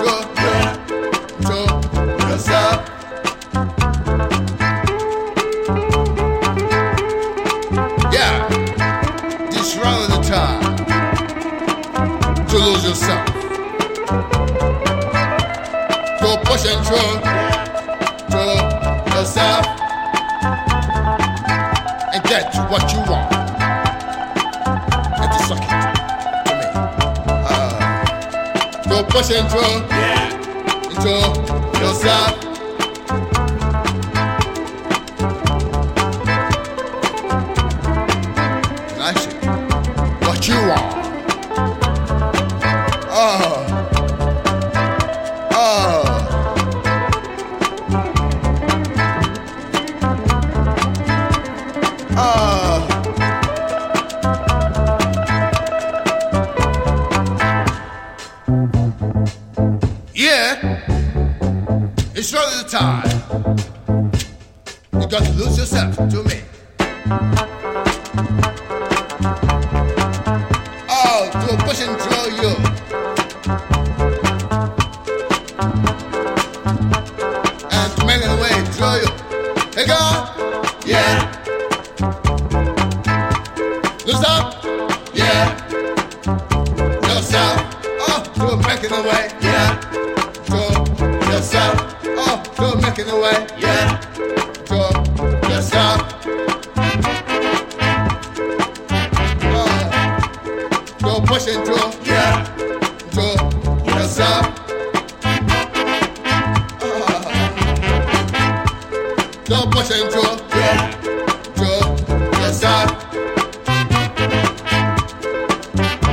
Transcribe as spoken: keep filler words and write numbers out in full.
to, to yourself. Yeah, this round of the time to lose yourself. To push and throw to yourself and get what you want. And to suck it to me. Uh, to push and throw into yourself. What you want? Oh, oh. Oh. Yeah, it's really the time. You got to lose yourself to me. Oh, to push and throw you. And to make it away, throw you. Hey, God, yeah. Lose up, yeah. Yourself, oh, to make it away, yeah. To yourself, oh, to make it away, yeah. To yourself. Don't push and throw, yeah, to yourself. Uh, don't push and throw.